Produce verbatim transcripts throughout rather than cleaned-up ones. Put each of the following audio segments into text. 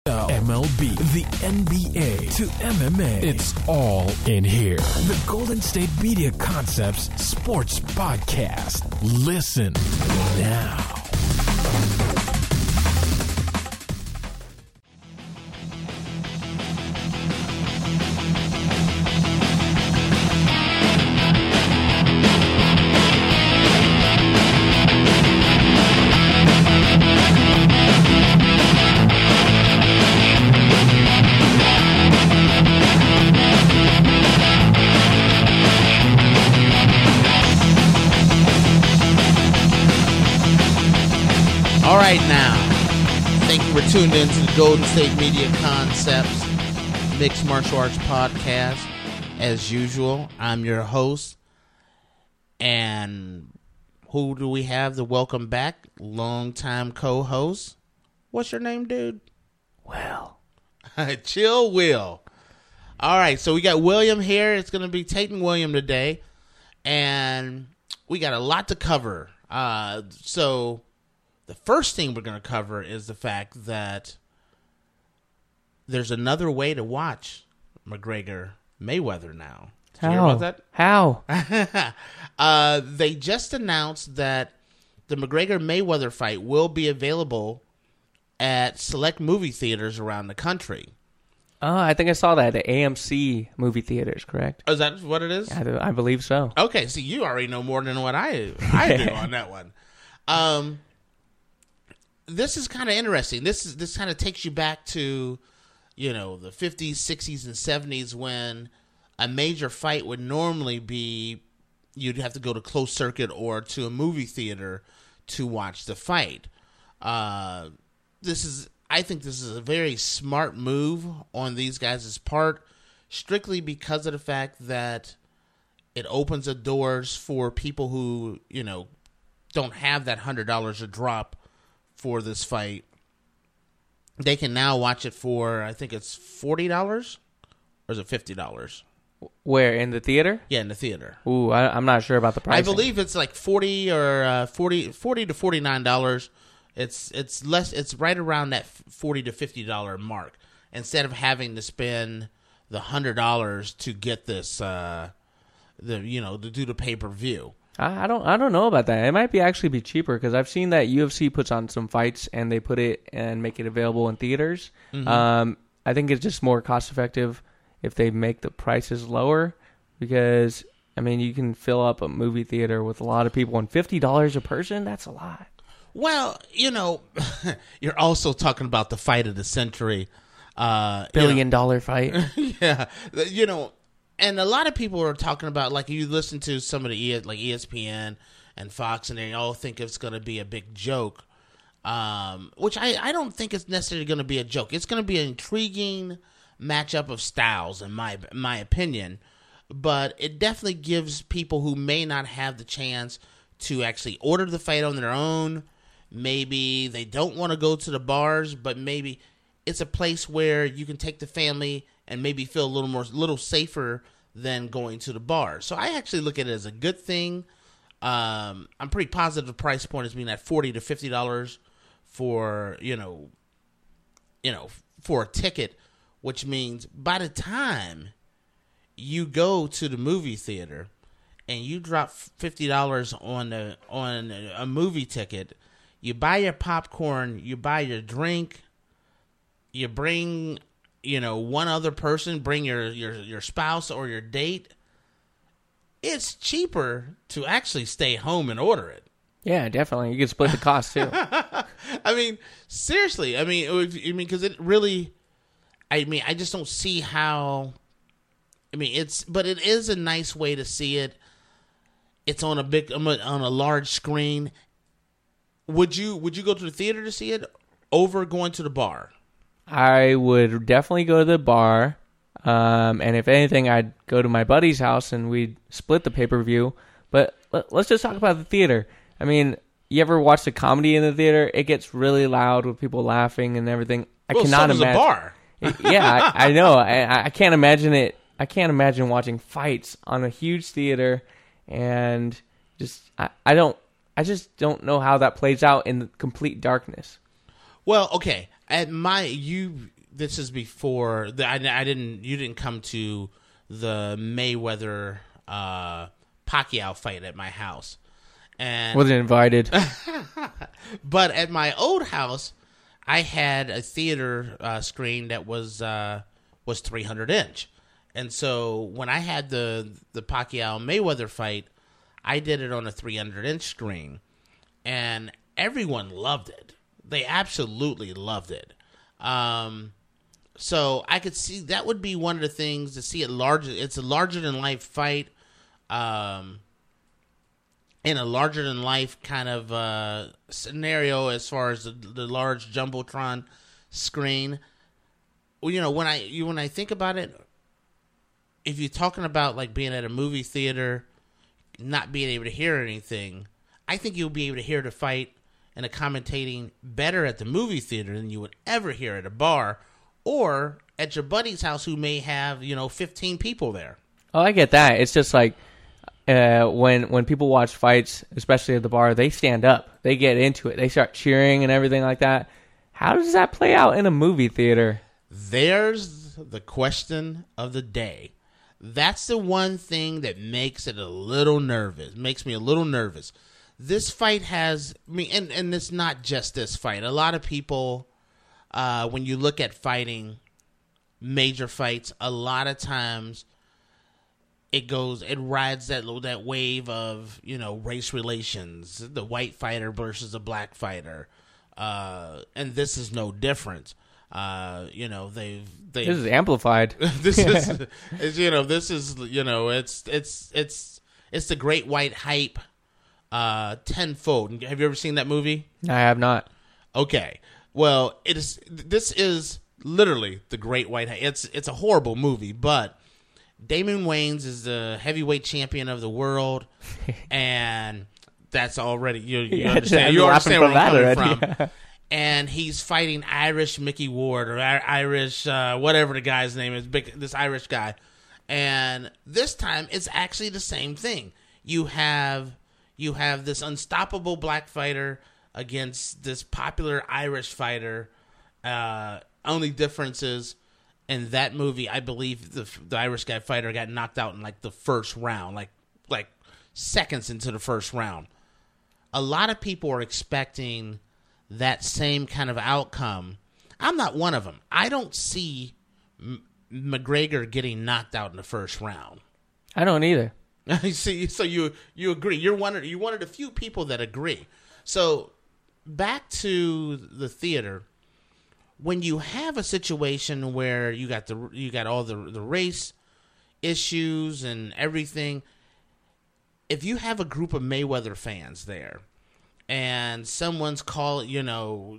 M L B, the N B A, to M M A. It's all in here. The Golden State Media Concepts Sports Podcast. Listen now. All right, now, thank you for tuning in to the Golden State Media Concepts Mixed Martial Arts Podcast. As usual, I'm your host, and who do we have to welcome back? Longtime co-host. What's your name, dude? Will. Chill Will. All right, so we got William here. It's going to be Tate and William today, and we got a lot to cover. Uh, so... The first thing we're going to cover is the fact that there's another way to watch McGregor Mayweather now. Did How? you hear about that? How? uh, they just announced that the McGregor Mayweather fight will be available at select movie theaters around the country. Oh, I think I saw that at A M C movie theaters, correct? Oh, is that what it is? I, do, I believe so. Okay, so you already know more than what I I do on that one. Um. This is kind of interesting. This is this kind of takes you back to, you know, the fifties, sixties, and seventies when a major fight would normally be you'd have to go to closed circuit or to a movie theater to watch the fight. Uh, this is, I think, this is a very smart move on these guys' part, strictly because of the fact that it opens the doors for people who, you know, don't have that hundred dollars to drop for this fight. They can now watch it for, I think it's forty dollars, or is it fifty dollars? Where, in the theater? Yeah, in the theater. Ooh, I, I'm not sure about the price. I believe it's like forty or uh, forty, forty to forty-nine dollars. It's it's less. It's right around that forty to fifty dollar mark. Instead of having to spend the hundred dollars to get this, uh, the you know, to do the pay per view. I, I don't. I don't know about that. It might be actually be cheaper because I've seen that U F C puts on some fights and they put it and make it available in theaters. Mm-hmm. Um, I think it's just more cost effective if they make the prices lower because I mean you can fill up a movie theater with a lot of people and fifty dollars a person. That's a lot. Well, you know, you're also talking about the fight of the century, uh, billion you know, dollar fight. Yeah, you know. And a lot of people are talking about, like, you listen to some of the, e- like, E S P N and Fox, and they all think it's going to be a big joke, um, which I, I don't think it's necessarily going to be a joke. It's going to be an intriguing matchup of styles, in my my opinion, but it definitely gives people who may not have the chance to actually order the fight on their own. Maybe they don't want to go to the bars, but maybe it's a place where you can take the family and maybe feel a little more, little safer than going to the bar. So I actually look at it as a good thing. Um, I'm pretty positive the price point is being at forty to fifty dollars for, you know, you know, for a ticket, which means by the time you go to the movie theater and you drop fifty dollars on the on a movie ticket, you buy your popcorn, you buy your drink, you bring, you know, one other person, bring your, your, your spouse or your date, it's cheaper to actually stay home and order it. Yeah, definitely. You can split the cost, too. I mean, seriously. I mean, if, I mean, because it really, I mean, I just don't see how, I mean, it's, but it is a nice way to see it. It's on a big, on a large screen. Would you, would you go to the theater to see it over going to the bar? I would definitely go to the bar, um, and if anything, I'd go to my buddy's house and we'd split the pay-per-view. But let, let's just talk about the theater. I mean, you ever watch a comedy in the theater? It gets really loud with people laughing and everything. I well, cannot so does imagine. A bar. Yeah, I, I know. I, I can't imagine it. I can't imagine watching fights on a huge theater, and just I, I don't. I just don't know how that plays out in the complete darkness. Well, okay. At my you, this is before the, I, I didn't. You didn't come to the Mayweather uh, Pacquiao fight at my house, and Wasn't invited. but at my old house, I had a theater uh, screen that was uh, was three hundred inch, and so when I had the the Pacquiao Mayweather fight, I did it on a three hundred inch screen, and everyone loved it. They absolutely loved it. Um, so I could see that would be one of the things to see it larger. It's a larger than life fight, um, in a larger than life kind of uh, scenario as far as the, the large jumbotron screen. Well, you know, when I you when I think about it, if you're talking about like being at a movie theater, not being able to hear anything, I think you'll be able to hear the fight and the commentating better at the movie theater than you would ever hear at a bar or at your buddy's house who may have, you know, fifteen people there. Oh, I get that. It's just like uh, when when people watch fights, especially at the bar, they stand up. They get into it. They start cheering and everything like that. How does that play out in a movie theater? There's the question of the day. That's the one thing that makes it a little nervous, makes me a little nervous. This fight has me, and, and it's not just this fight. A lot of people, uh, when you look at fighting, major fights, a lot of times it goes, it rides that that wave of, you know, race relations, the white fighter versus the black fighter, uh, and this is no different. Uh, you know, they've, they've This is amplified. this is, is, you know, this is, you know, it's it's it's it's the Great White Hype. Uh, tenfold. Have you ever seen that movie? I have not. Okay. Well, it is. This is literally the Great White Hype. It's it's a horrible movie, but Damon Wayans is the heavyweight champion of the world, and that's already you. You Yeah, understand? I'm You laughing understand where from I'm that coming already. from. And he's fighting Irish Mickey Ward or I- Irish uh, whatever the guy's name is. Big, this Irish guy, and this time it's actually the same thing. You have. You have this unstoppable black fighter against this popular Irish fighter. Uh, only difference is in that movie, I believe the, the Irish guy fighter got knocked out in like the first round, like like seconds into the first round. A lot of people are expecting that same kind of outcome. I'm not one of them. I don't see M- McGregor getting knocked out in the first round. I don't either. See, so you you agree? You're one of you're one of the few people that agree. So back to the theater, when you have a situation where you got the you got all the the race issues and everything, if you have a group of Mayweather fans there, and someone's call, you know,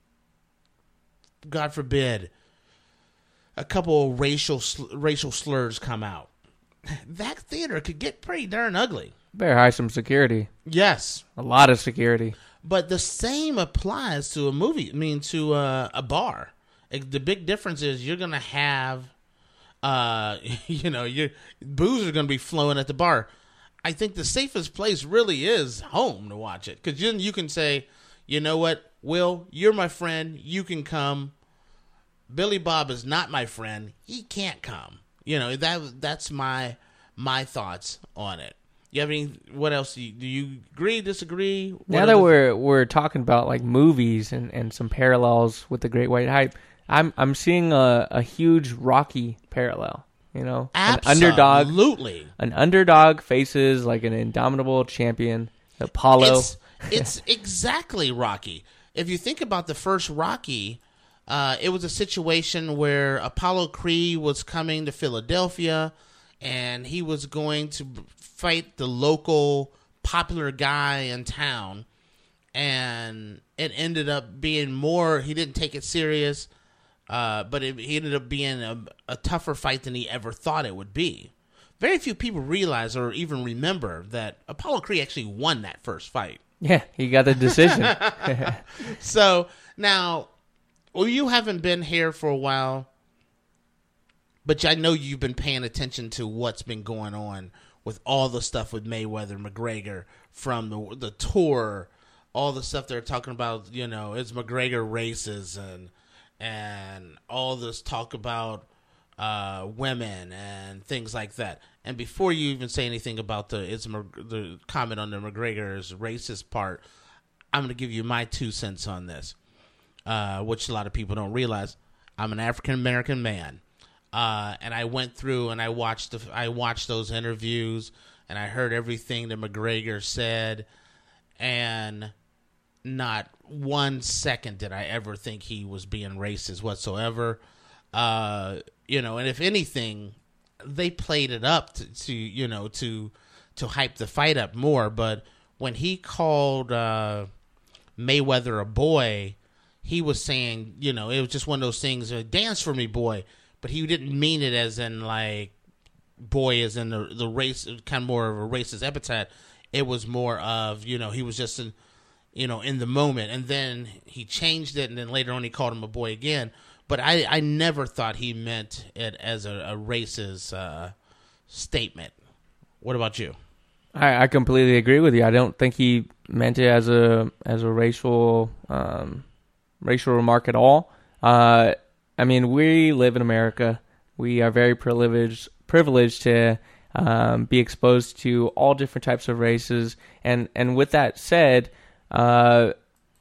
God forbid, a couple of racial racial slurs come out. That theater could get pretty darn ugly. Better hire some security. Yes. A lot of security. But the same applies to a movie, I mean, to uh, a bar. The big difference is you're going to have, uh, you know, your booze are going to be flowing at the bar. I think the safest place really is home to watch it. Because then you can say, you know what, Will, you're my friend. You can come. Billy Bob is not my friend. He can't come. You know, that that's my my thoughts on it. You have any? What else? Do you, do you agree? Disagree? What Now that other- we're we're talking about like movies and, and some parallels with the Great White Hype, I'm I'm seeing a, a huge Rocky parallel. You know, an underdog, absolutely. an underdog faces like an indomitable champion. Apollo. It's, it's exactly Rocky. If you think about the first Rocky, uh, it was a situation where Apollo Creed was coming to Philadelphia, and he was going to fight the local popular guy in town, and it ended up being more. He didn't take it serious, uh, but it, he ended up being a, a tougher fight than he ever thought it would be. Very few people realize or even remember that Apollo Creed actually won that first fight. Yeah, he got the decision. So now, well, you haven't been here for a while, but I know you've been paying attention to what's been going on with all the stuff with Mayweather, McGregor, from the the tour, all the stuff they're talking about. You know, it's McGregor races and and all this talk about uh, women and things like that. And before you even say anything about the is the comment on the McGregor's racist part, I'm going to give you my two cents on this, uh, which a lot of people don't realize. I'm an African American man, uh, and I went through and I watched the I watched those interviews and I heard everything that McGregor said, and not one second did I ever think he was being racist whatsoever. Uh, you know, and if anything, they played it up to, to you know to to hype the fight up more. But when he called uh, Mayweather a boy, he was saying, you know, it was just one of those things, uh, dance for me, boy. But he didn't mean it as in like boy as in the the race, kind of more of a racist epithet. It was more of, you know, he was just in, you know, in the moment, and then he changed it, and then later on he called him a boy again. But I, I never thought he meant it as a, a racist uh, statement. What about you? I, I completely agree with you. I don't think he meant it as a as a racial um, racial remark at all. Uh, I mean, we live in America. We are very privileged privileged to um, be exposed to all different types of races. And and with that said, uh,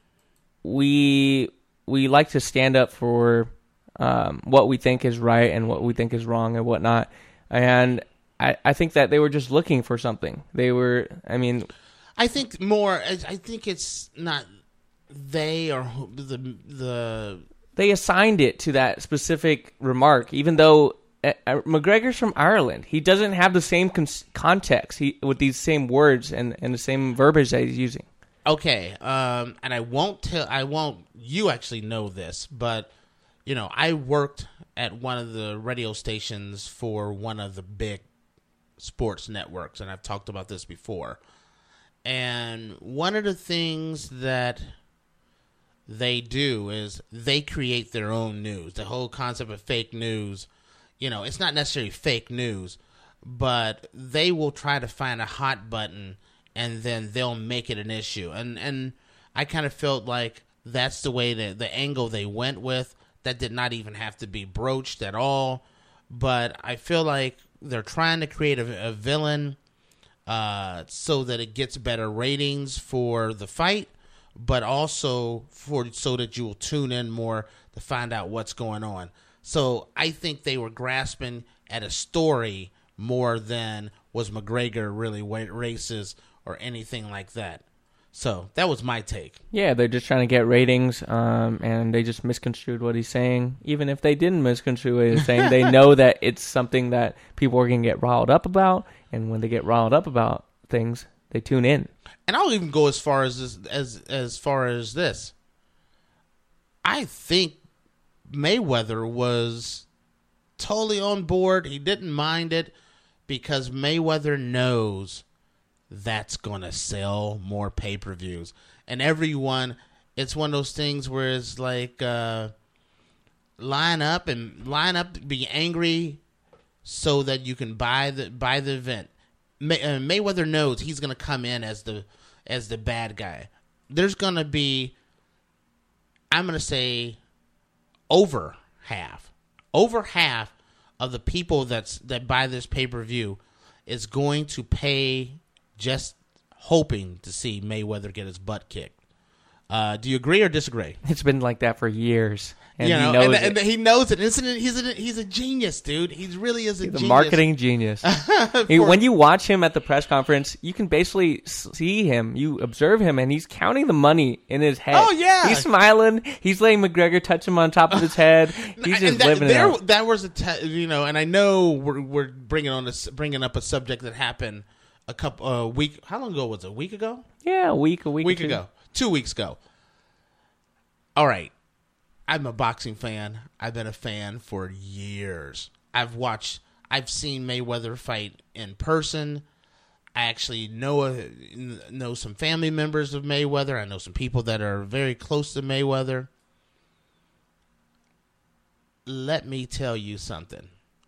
we we like to stand up for um, what we think is right and what we think is wrong and whatnot. And I, I think that they were just looking for something. They were, I mean... I think more, I think it's not they or the... the They assigned it to that specific remark, even though uh, McGregor's from Ireland. He doesn't have the same con- context he, with these same words and, and the same verbiage that he's using. Okay, um, and I won't tell, I won't, you actually know this, but, you know, I worked at one of the radio stations for one of the big sports networks, and I've talked about this before. And one of the things that they do is they create their own news. The whole concept of fake news, you know, it's not necessarily fake news, but they will try to find a hot button and then they'll make it an issue. And and I kind of felt like that's the way that the angle they went with. That did not even have to be broached at all. But I feel like they're trying to create a, a villain uh, so that it gets better ratings for the fight, but also for so that you will tune in more to find out what's going on. So I think they were grasping at a story more than was McGregor really racist or anything like that. So that was my take. Yeah, they're just trying to get ratings, um, and they just misconstrued what he's saying. Even if they didn't misconstrue what he's saying, they know that it's something that people are going to get riled up about, and when they get riled up about things, they tune in. And I'll even go as far as this, as as far as this. I think Mayweather was totally on board. He didn't mind it because Mayweather knows that's going to sell more pay-per-views. And everyone, it's one of those things where it's like uh, line up and line up, be angry so that you can buy the buy the event. May, uh, Mayweather knows he's going to come in as the as the bad guy. There's going to be, I'm going to say, over half, over half of the people that's that buy this pay-per-view is going to pay just hoping to see Mayweather get his butt kicked. Uh, do you agree or disagree? It's been like that for years. And you know, he knows and, it. and he knows it. Isn't it? He's a he's a genius, dude. He really is a He's genius. a marketing genius. For, He- when you watch him at the press conference, you can basically see him. You observe him, and he's counting the money in his head. Oh, yeah. He's smiling. He's letting McGregor touch him on top of his head. He's just and that, living it there, out. That was a te- you know, and I know we're we're bringing on this bringing up a subject that happened a couple a uh, week. How long ago was it? A week ago? Yeah, a week, a week, week or two. ago, two weeks ago. All right, I'm a boxing fan. I've been a fan for years. I've watched, I've seen Mayweather fight in person. I actually know a, know some family members of Mayweather. I know some people that are very close to Mayweather. Let me tell you something.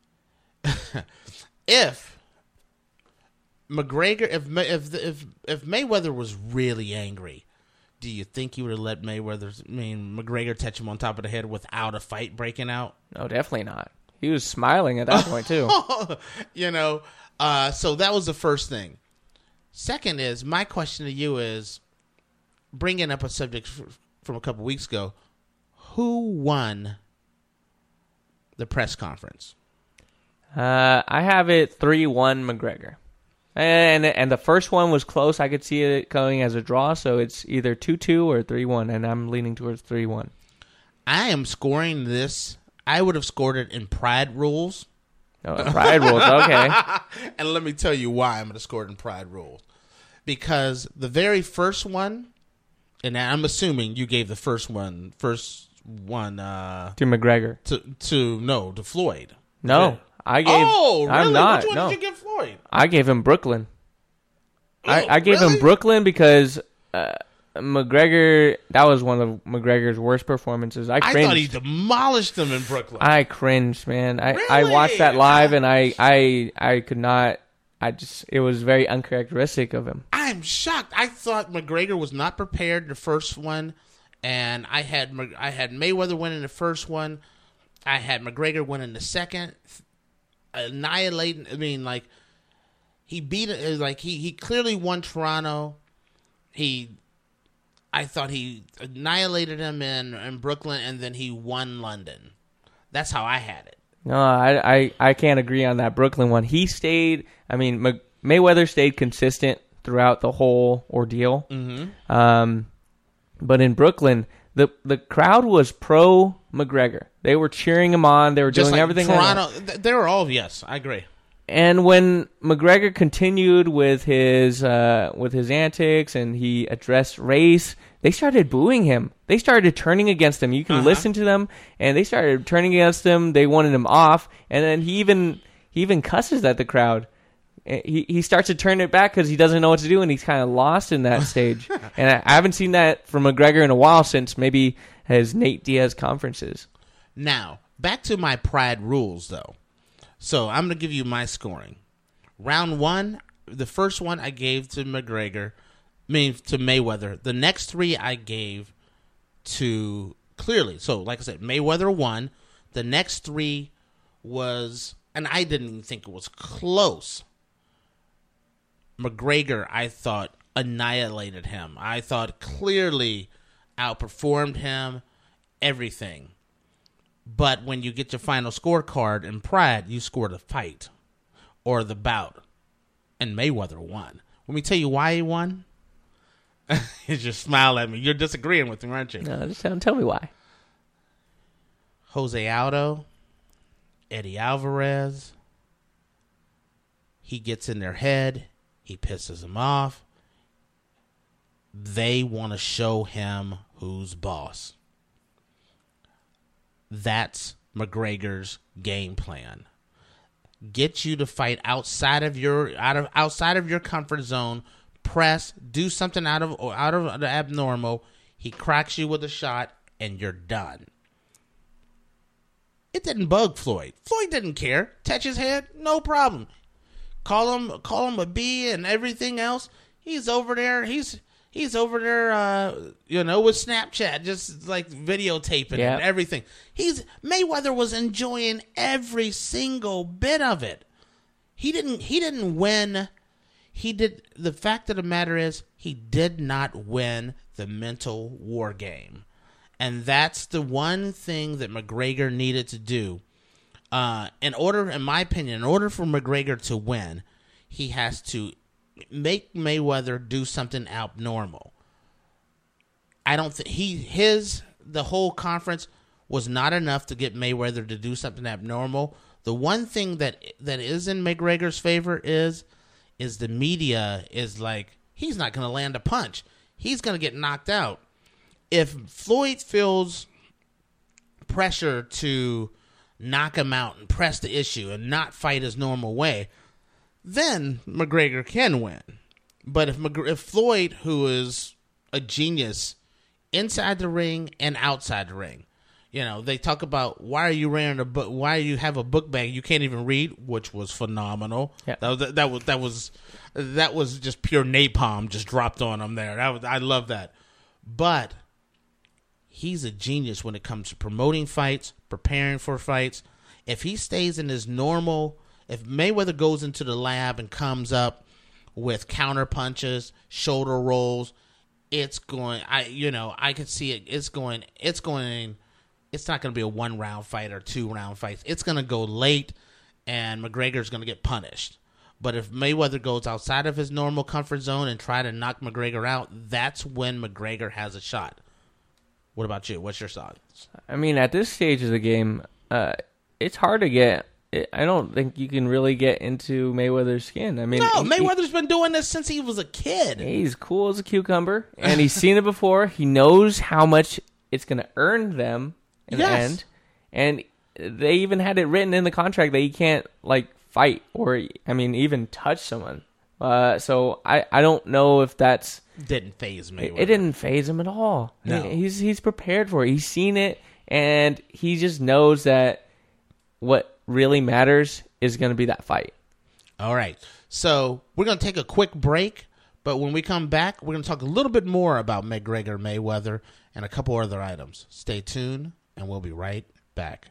If McGregor, if if if if Mayweather was really angry, do you think you would have let Mayweather, I mean, McGregor touch him on top of the head without a fight breaking out? No, definitely not. He was smiling at that point, too. You know, uh, so that was the first thing. Second is, my question to you is, bringing up a subject f- from a couple weeks ago, who won the press conference? Uh, I have it three one McGregor. And and the first one was close. I could see it going as a draw, so it's either two two or three one, and I'm leaning towards three one. I am scoring this. I would have scored it in Pride Rules. Oh, Pride Rules, okay. And let me tell you why I'm going to score it in Pride Rules. Because the very first one, and I'm assuming you gave the first one, first one uh, to McGregor. To, to no, to Floyd. No. Yeah. I gave. Oh, really? I'm not. Which one no. did you give Floyd? I gave him Brooklyn. Oh, I, I gave really? him Brooklyn because uh, McGregor. That was one of McGregor's worst performances. I cringed. I thought he demolished him in Brooklyn. I cringed, man. I, Really? I watched that live and I, I I could not. I just it was very uncharacteristic of him. I'm shocked. I thought McGregor was not prepared the first one, and I had I had Mayweather winning the first one. I had McGregor winning the second. Annihilating, I mean, like he beat it. Like he, he clearly won Toronto. He, I thought he annihilated him in, in Brooklyn, and then he won London. That's how I had it. No, I, I, I can't agree on that Brooklyn one. He stayed. I mean, May- Mayweather stayed consistent throughout the whole ordeal. Mm-hmm. Um, but in Brooklyn, the the crowd was pro McGregor. They were cheering him on. They were Just doing like everything. Toronto, they were all yes. I agree. And when McGregor continued with his uh, with his antics and he addressed race, they started booing him. They started turning against him. You can uh-huh. listen to them, and they started turning against him. They wanted him off, and then he even he even cusses at the crowd. He he starts to turn it back because he doesn't know what to do, and he's kind of lost in that stage. And I, I haven't seen that from McGregor in a while since maybe his Nate Diaz conferences. Now, back to my Pride Rules, though. So I'm going to give you my scoring. Round one, the first one I gave to McGregor, I mean to Mayweather. The next three I gave to clearly. So, like I said, Mayweather won. The next three was, and I didn't even think it was close. McGregor, I thought, annihilated him. I thought clearly outperformed him, everything. But when you get your final scorecard in Pride, you score the fight or the bout. And Mayweather won. Let me tell you why he won. You just smile at me. You're disagreeing with me, aren't you? No, just tell, tell me why. Jose Aldo, Eddie Alvarez, he gets in their head. He pisses them off. They want to show him who's boss. That's McGregor's game plan. Get you to fight outside of your out of outside of your comfort zone. Press, do something out of out of the abnormal. He cracks you with a shot, and you're done. It didn't bug Floyd. Floyd didn't care. Touch his head, no problem. Call him, call him a B and everything else. He's over there. He's he's over there. Uh, you know, with Snapchat, just like videotaping yeah. and everything. He's Mayweather was enjoying every single bit of it. He didn't. He didn't win. He did. The fact of the matter is, he did not win the mental war game, and that's the one thing that McGregor needed to do. Uh, in order, in my opinion, in order for McGregor to win, he has to make Mayweather do something abnormal. I don't think he his the whole conference was not enough to get Mayweather to do something abnormal. The one thing that that is in McGregor's favor is is the media is like, he's not going to land a punch. He's going to get knocked out. If Floyd feels pressure to knock him out and press the issue and not fight his normal way, then McGregor can win. But if, McG- if Floyd, who is a genius inside the ring and outside the ring, you know, they talk about, why are you wearing a book? Why do you have a book bag you can't even read? Which was phenomenal. Yeah. That was that was that was that was just pure napalm just dropped on him there. That was, I love that. but he's a genius when it comes to promoting fights, preparing for fights. If he stays in his normal, if Mayweather goes into the lab and comes up with counter punches, shoulder rolls, it's going, I, you know, I could see it. It's going, it's going, it's not going to be a one round fight or two round fights. It's going to go late and McGregor's going to get punished. But if Mayweather goes outside of his normal comfort zone and try to knock McGregor out, that's when McGregor has a shot. What about you? What's your thoughts? I mean, at this stage of the game, uh, it's hard to get. I don't think you can really get into Mayweather's skin. I mean, no, he, Mayweather's been doing this since he was a kid. He's cool as a cucumber, and he's seen it before. He knows how much it's going to earn them in yes. the end, and they even had it written in the contract that he can't like fight or, I mean, even touch someone. Uh, so I, I don't know if that's didn't phase Mayweather. It, it didn't phase him at all. No. He, he's he's prepared for it. He's seen it, and he just knows that what really matters is going to be that fight. All right. So we're going to take a quick break, but when we come back, we're going to talk a little bit more about McGregor, Mayweather, and a couple other items. Stay tuned, and we'll be right back.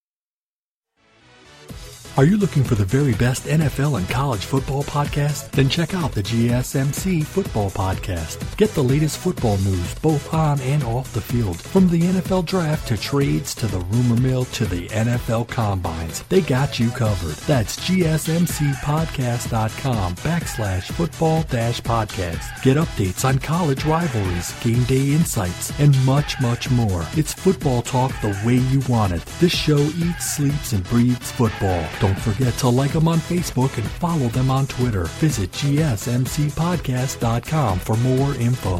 Are you looking for the very best N F L and college football podcast? Then check out the G S M C Football Podcast. Get the latest football news both on and off the field. From the N F L Draft to trades to the rumor mill to the N F L Combines. They got you covered. That's gsmcpodcast.com backslash football dash podcast. Get updates on college rivalries, game day insights, and much, much more. It's football talk the way you want it. This show eats, sleeps, and breathes football. Don't forget to like them on Facebook and follow them on Twitter. Visit g s m c podcast dot com for more info.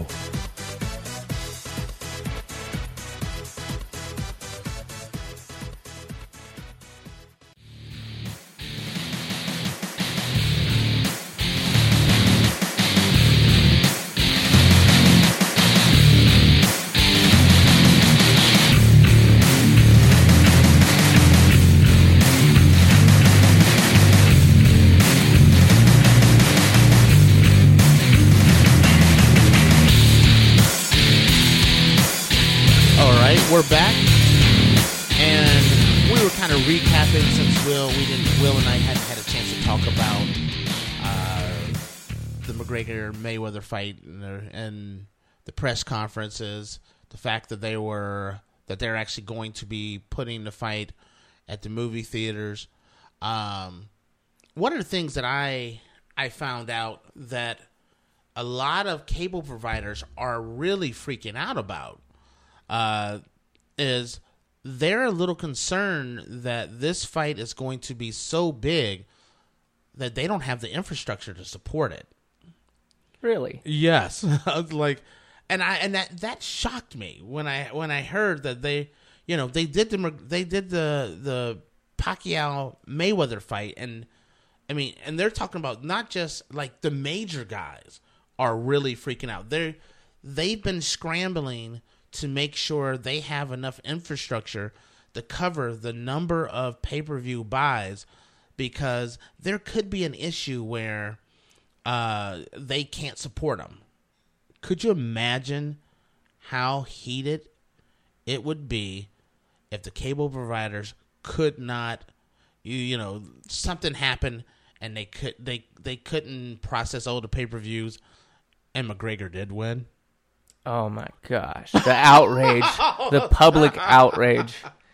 We're back, and we were kind of recapping since Will, we didn't, Will and I hadn't had a chance to talk about uh, the McGregor-Mayweather fight and, their, and the press conferences, the fact that they were that they're actually going to be putting the fight at the movie theaters. Um, one of the things that I I found out that a lot of cable providers are really freaking out about. Uh, is they're a little concerned that this fight is going to be so big that they don't have the infrastructure to support it. Really? Yes. I was like, and I and that that shocked me when I when I heard that they, you know, they did the they did the the Pacquiao Mayweather fight, and I mean, and they're talking about not just like the major guys are really freaking out. They're they've been scrambling to make sure they have enough infrastructure to cover the number of pay-per-view buys, because there could be an issue where uh, they can't support them. Could you imagine how heated it would be if the cable providers could not, you, you know, something happened and they could they they couldn't process all the pay-per-views, and McGregor did win? Oh my gosh. The outrage. The public outrage.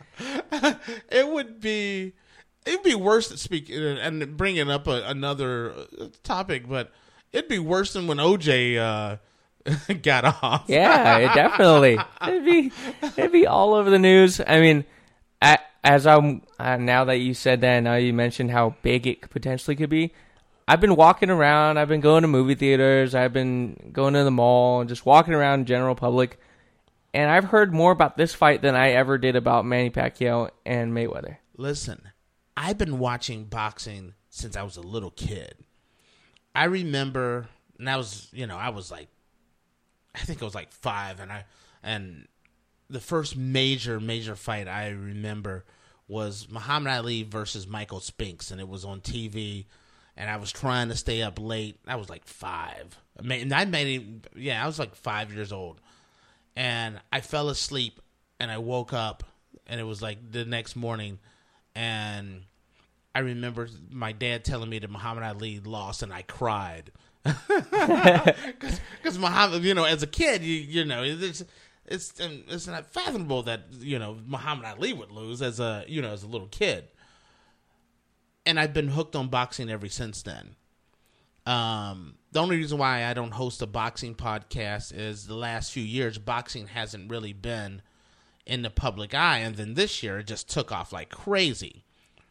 It would be it'd be worse than speaking and bringing up a, another topic, but it'd be worse than when O J uh, got off. Yeah, it definitely. It'd be it'd be all over the news. I mean, I, as I'm uh, now that you said that, now you mentioned how big it potentially could be. I've been walking around. I've been going to movie theaters. I've been going to the mall and just walking around in general public. And I've heard more about this fight than I ever did about Manny Pacquiao and Mayweather. Listen, I've been watching boxing since I was a little kid. I remember, and I was, you know, I was like, I think I was like five, and I, and the first major, major fight I remember was Muhammad Ali versus Michael Spinks, and it was on T V. And I was trying to stay up late. I was like five. And I made it, yeah, I was like five years old. And I fell asleep, and I woke up, and it was like the next morning, and I remember my dad telling me that Muhammad Ali lost, and I cried. Because Muhammad, you know, as a kid, you you know, it's it's it's not fathomable that, you know, Muhammad Ali would lose as a, you know, as a little kid. And I've been hooked on boxing ever since then. Um, the only reason why I don't host a boxing podcast is the last few years, boxing hasn't really been in the public eye, and then this year it just took off like crazy.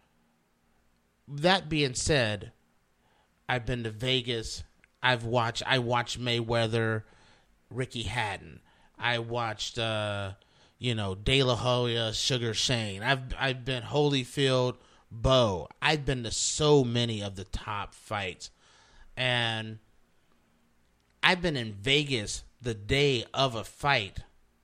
That being said, I've been to Vegas. I've watched. I watched Mayweather, Ricky Hatton. I watched, uh, you know, De La Hoya, Sugar Shane. I've I've been Holyfield, Bo. I've been to so many of the top fights, and I've been in Vegas the day of a fight,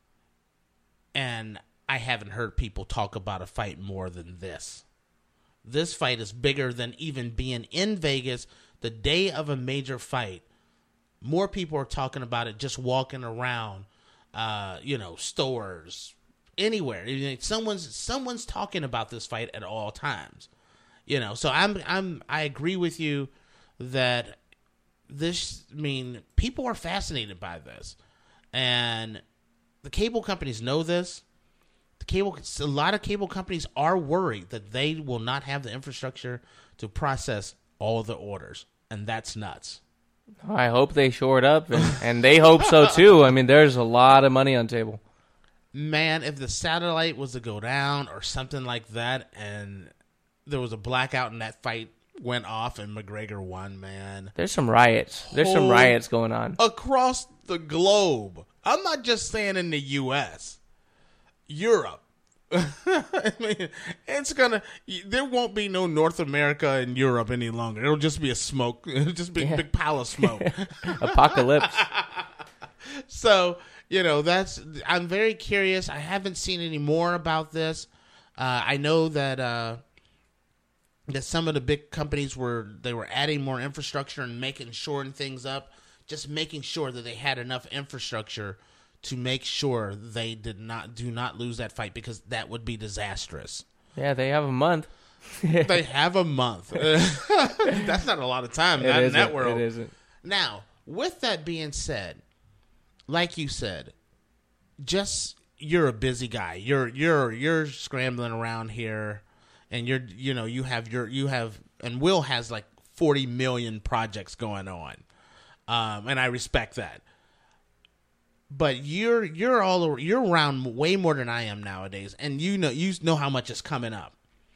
and I haven't heard people talk about a fight more than this. This fight is bigger than even being in Vegas the day of a major fight. More people are talking about it just walking around, uh, you know, stores, anywhere. Someone's someone's talking about this fight at all times. You know, so I'm I'm I agree with you that this, I mean, people are fascinated by this, and the cable companies know this. The cable, a lot of cable companies are worried that they will not have the infrastructure to process all the orders, and that's nuts. I hope they shore it up, and, and they hope so too. I mean, there's a lot of money on the table. Man, if the satellite was to go down or something like that, and there was a blackout and that fight went off and McGregor won, man. There's some riots. There's some riots going on across the globe. I'm not just saying in the U S Europe. I mean, it's gonna. There won't be no North America and Europe any longer. It'll just be a smoke. It'll just be Yeah. a big pile of smoke. Apocalypse. So, you know, that's. I'm very curious. I haven't seen any more about this. Uh, I know that uh, that some of the big companies were they were adding more infrastructure and making shoring things up, just making sure that they had enough infrastructure to make sure they did not do not lose that fight, because that would be disastrous. Yeah, they have a month. They have a month. That's not a lot of time. Not in that world. It isn't. Now, with that being said, like you said, just you're a busy guy. You're you're you're scrambling around here, and you're you know you have your you have and Will has like forty million projects going on, um, and I respect that. But you're you're all over, you're around way more than I am nowadays, and you know you know how much is coming up.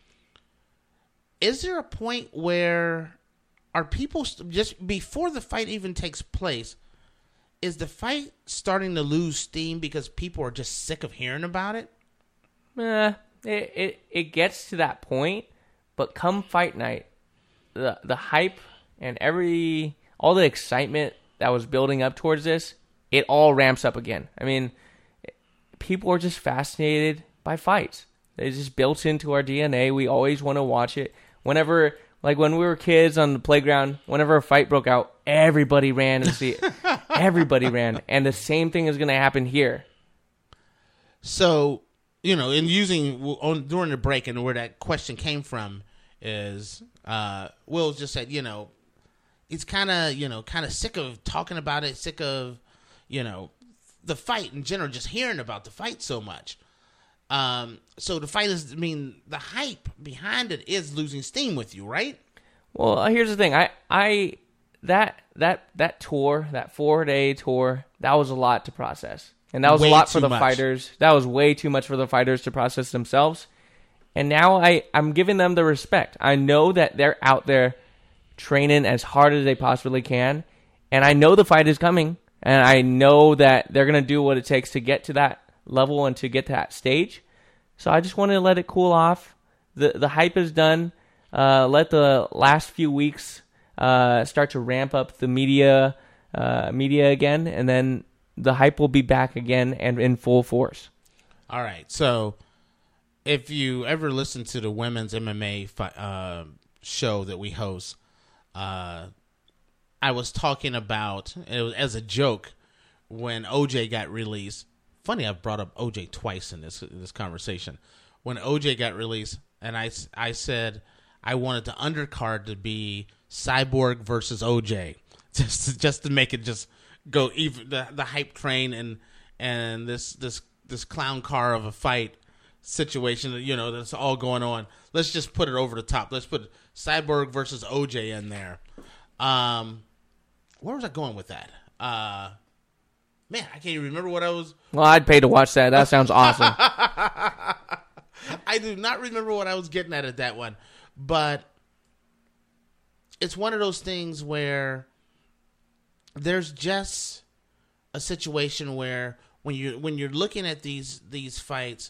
Is there a point where are people st- just before the fight even takes place? Is the fight starting to lose steam because people are just sick of hearing about it? Eh, it, it it gets to that point, but come fight night, the the hype and every all the excitement that was building up towards this, it all ramps up again. I mean, people are just fascinated by fights. It's just built into our D N A. We always want to watch it. Whenever, like when we were kids on the playground, whenever a fight broke out, everybody ran to see it. Everybody ran. And the same thing is going to happen here. So, you know, in using on during the break, and where that question came from is uh, Will just said, you know, he's kind of, you know, kind of sick of talking about it, sick of, you know, the fight in general, just hearing about the fight so much. Um, so the fight is, I mean, the hype behind it is losing steam with you, right? Well, uh, here's the thing. I, I, that, that, that tour, that four day tour, that was a lot to process. And that was Way a lot for too the much. fighters. That was way too much for the fighters to process themselves. And now I, I'm giving them the respect. I know that they're out there training as hard as they possibly can. And I know the fight is coming. And I know that they're going to do what it takes to get to that level and to get to that stage. So I just wanted to let it cool off. The the hype is done. Uh, let the last few weeks uh, start to ramp up the media uh, media again. And then the hype will be back again and in full force. All right. So if you ever listen to the women's M M A fi- uh, show that we host, uh, I was talking about, it was, as a joke, when O J got released, funny, I've brought up O J twice in this in this conversation. When O J got released, and I, I said I wanted the undercard to be Cyborg versus O J, just to, just to make it just go even the, the hype train and and this this this clown car of a fight situation, you know, that's all going on. Let's just put it over the top. Let's put Cyborg versus O J in there. Um, where was I going with that? Uh, man, I can't even remember what I was. Well, I'd pay to watch that. That sounds awesome. I do not remember what I was getting at at that one, but it's one of those things where there's just a situation where when you when you're looking at these these fights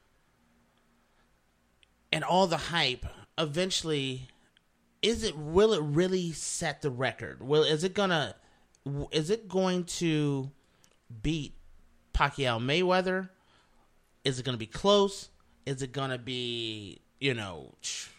and all the hype, eventually, is it will it really set the record? Will is it gonna is it going to beat Pacquiao Mayweather? Is it going to be close? Is it going to be, you know,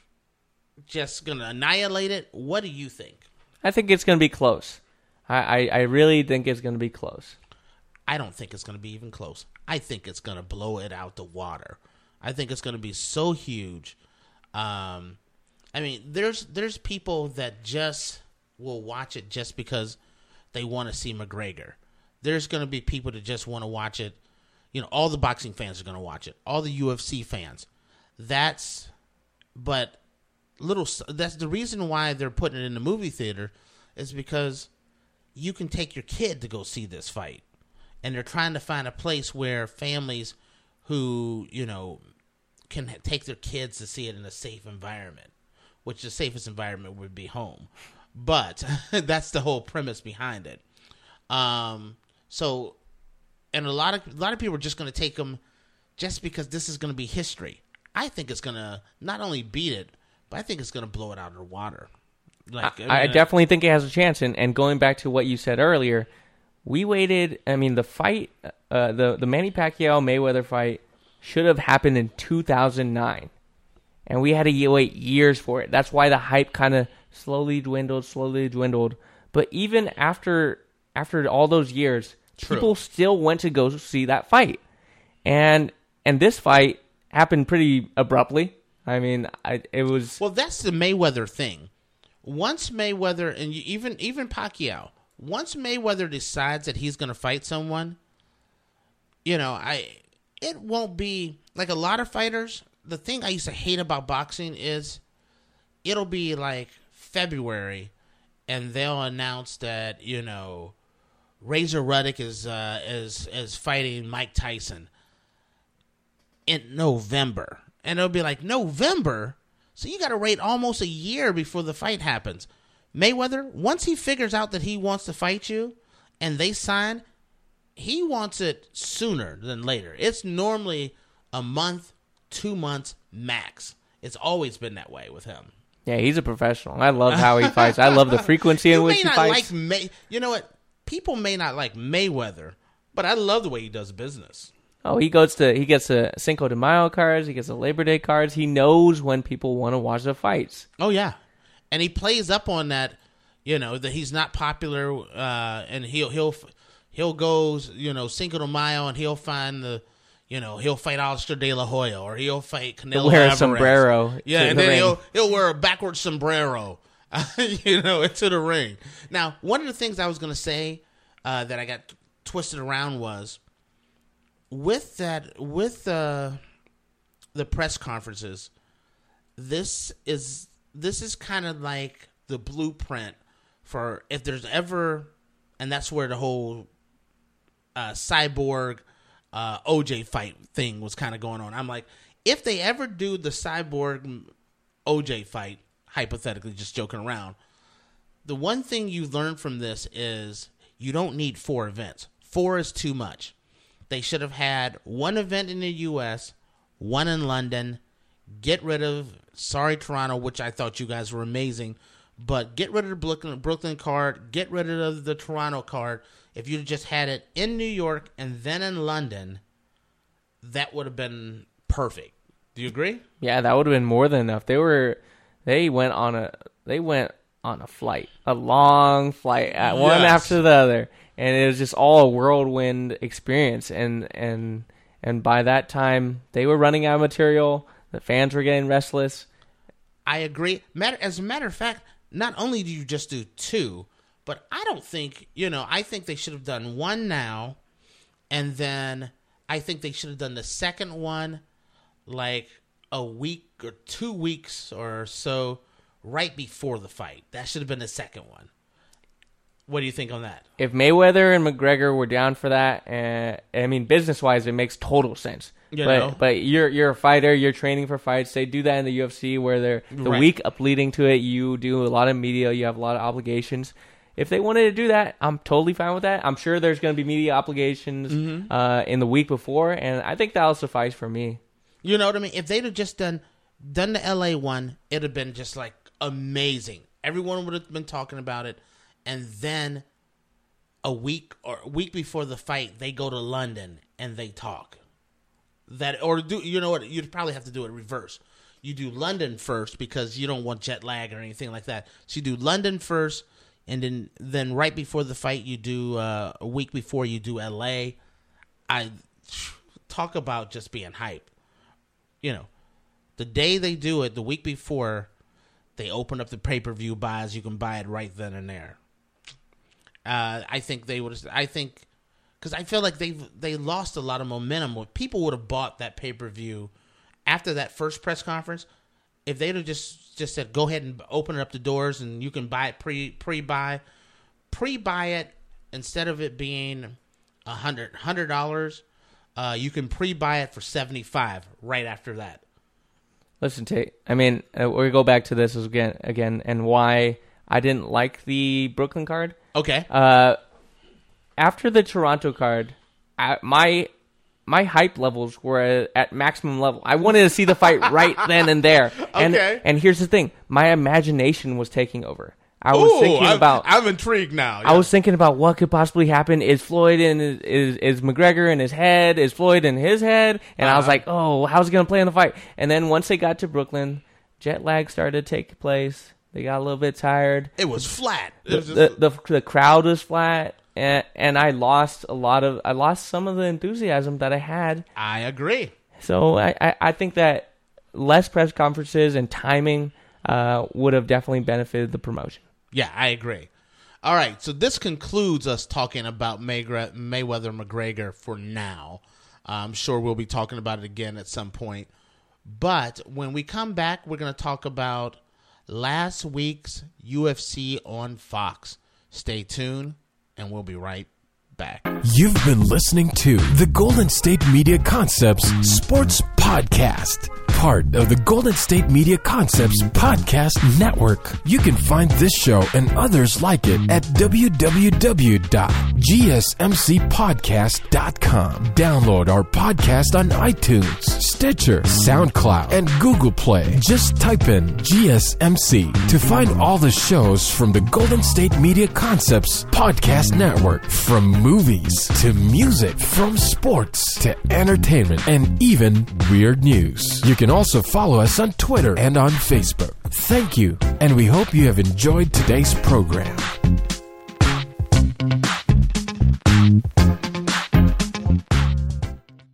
just going to annihilate it? What do you think? I think it's going to be close. I, I, I really think it's going to be close. I don't think it's going to be even close. I think it's going to blow it out the water. I think it's going to be so huge. Um, I mean, there's there's people that just will watch it just because they want to see McGregor. There's going to be people that just want to watch it. You know, all the boxing fans are going to watch it. All the U F C fans. That's, but little. That's the reason why they're putting it in the movie theater, is because you can take your kid to go see this fight, and they're trying to find a place where families who, you know, can take their kids to see it in a safe environment, which the safest environment would be home. But that's the whole premise behind it. Um, so, and a lot of a lot of people are just going to take them just because this is going to be history. I think it's going to not only beat it, but I think it's going to blow it out of the water. Like, I, I definitely think it has a chance. And, and going back to what you said earlier, we waited. I mean, the fight, uh, the the Manny Pacquiao Mayweather fight should have happened in two thousand nine, and we had to wait years for it. That's why the hype kind of slowly dwindled, slowly dwindled. But even after after all those years, True. people still went to go see that fight, and and this fight happened pretty abruptly. I mean, I, it was well. That's the Mayweather thing. Once Mayweather and you, even even Pacquiao, once Mayweather decides that he's going to fight someone, you know, I it won't be like a lot of fighters. The thing I used to hate about boxing is it'll be like February, and they'll announce that, you know, Razor Ruddock is uh, is is fighting Mike Tyson in November, and it'll be like November. So you got to wait almost a year before the fight happens. Mayweather, once he figures out that he wants to fight you, and they sign, he wants it sooner than later. It's normally a month, two months max. It's always been that way with him. Yeah, he's a professional. I love how he fights. I love the frequency in you which may he not fights. Like May- you know what? People may not like Mayweather, but I love the way he does business. Oh, he goes to he gets the Cinco de Mayo cards. He gets the Labor Day cards. He knows when people want to watch the fights. Oh yeah, and he plays up on that. You know that he's not popular, uh, and he'll he'll he'll go, you know, Cinco de Mayo, and he'll find the. You know, he'll fight Alistair De La Hoya, or he'll fight Canelo He'll wear Alvarez. a sombrero. Yeah, and the then ring. he'll he'll wear a backwards sombrero, you know, into the ring. Now, one of the things I was going to say uh, that I got twisted around was with that with uh, the press conferences. This is this is kind of like the blueprint for if there's ever, and that's where the whole uh, cyborg. Uh, O J fight thing was kind of going on. I'm like, if they ever do the Cyborg O J fight, hypothetically, just joking around, the one thing you learn from this is you don't need four events. Four is too much. They should have had one event in the U S, one in London, get rid of, sorry Toronto, which I thought you guys were amazing, but get rid of the Brooklyn, Brooklyn card, get rid of the Toronto card. If you just had it in New York and then in London, that would have been perfect. Do you agree? Yeah, that would have been more than enough. They were, they went on a, they went on a flight, a long flight, at one Yes. after the other, and it was just all a whirlwind experience. And and and by that time, they were running out of material. The fans were getting restless. I agree. Matter as a matter of fact, not only do you just do two, but I don't think you know. I think they should have done one now, and then I think they should have done the second one like a week or two weeks or so right before the fight. That should have been the second one. What do you think on that? If Mayweather and McGregor were down for that, uh, I mean, business-wise, it makes total sense. You but know? but you're you're a fighter. You're training for fights. They do that in the U F C where they're the Right. week up leading to it. You do a lot of media. You have a lot of obligations. If they wanted to do that, I'm totally fine with that. I'm sure there's going to be media obligations Mm-hmm. uh, in the week before, and I think that'll suffice for me. You know what I mean? If they'd have just done done the L A one, it'd have been just like amazing. Everyone would have been talking about it, and then a week or a week before the fight, they go to London and they talk. That or do you know what? You'd probably have to do it reverse. You do London first because you don't want jet lag or anything like that. So you do London first, and then then right before the fight, you do uh, a week before you do L A. I talk about just being hype. You know, the day they do it, the week before, they open up the pay-per-view buys. You can buy it right then and there. Uh, I think they would. I think because I feel like they they lost a lot of momentum. People would have bought that pay-per-view after that first press conference if they'd have just, just said, "Go ahead and open up the doors and you can buy it pre pre buy, pre buy it instead of it being a hundred hundred dollars." Uh, you can pre-buy it for seventy-five right after that. Listen, Tate, I mean, uh, we go back to this again, again, and why I didn't like the Brooklyn card. Okay. Uh, after the Toronto card, I, my my hype levels were at, at maximum level. I wanted to see the fight right then and there. And, Okay. And here's the thing: my imagination was taking over. I was Ooh, thinking I'm, about. I'm intrigued now. I was thinking about what could possibly happen. Is Floyd in his, is is McGregor in his head? Is Floyd in his head? And I was Uh-huh. like, oh, how's he gonna play in the fight? And then once they got to Brooklyn, jet lag started to take place. They got a little bit tired. It was flat. It The was just, the, the, the crowd was flat, and and I lost a lot of I lost some of the enthusiasm that I had. I agree. So I I, I think that less press conferences and timing uh, would have definitely benefited the promotion. Yeah, I agree. All right, so this concludes us talking about Maygra- Mayweather McGregor for now. I'm sure we'll be talking about it again at some point. But when we come back, we're going to talk about last week's U F C on Fox. Stay tuned, and we'll be right back. You've been listening to the Golden State Media Concepts Sports Podcast, part of the Golden State Media Concepts Podcast Network. You can find this show and others like it at w w w dot g s m c podcast dot com. Download our podcast on iTunes, Stitcher, SoundCloud, and Google Play. Just type in G S M C to find all the shows from the Golden State Media Concepts Podcast Network, from movies to music, from sports to entertainment, and even weird news. You can also follow us on Twitter and on Facebook. Thank you, and we hope you have enjoyed today's program.